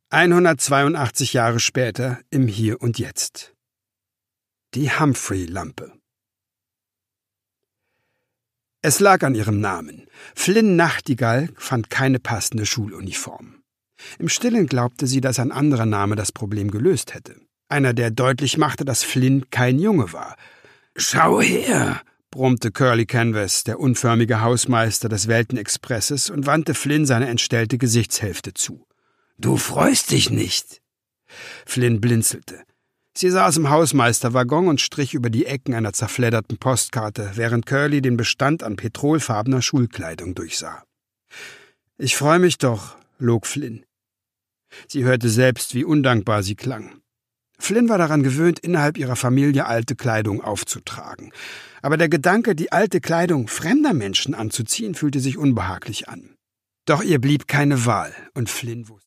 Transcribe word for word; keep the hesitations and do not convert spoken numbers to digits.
hundertzweiundachtzig Jahre später im Hier und Jetzt. Die Humphrey-Lampe. Es lag an ihrem Namen. Flynn Nachtigall fand keine passende Schuluniform. Im Stillen glaubte sie, dass ein anderer Name das Problem gelöst hätte. Einer, der deutlich machte, dass Flynn kein Junge war. »Schau her«, brummte Curly Canvas, der unförmige Hausmeister des Weltenexpresses, und wandte Flynn seine entstellte Gesichtshälfte zu. »Du freust dich nicht.« Flynn blinzelte. Sie saß im Hausmeisterwaggon und strich über die Ecken einer zerfledderten Postkarte, während Curly den Bestand an petrolfarbener Schulkleidung durchsah. »Ich freue mich doch«, log Flynn. Sie hörte selbst, wie undankbar sie klang. Flynn war daran gewöhnt, innerhalb ihrer Familie alte Kleidung aufzutragen. Aber der Gedanke, die alte Kleidung fremder Menschen anzuziehen, fühlte sich unbehaglich an. Doch ihr blieb keine Wahl, und Flynn wusste.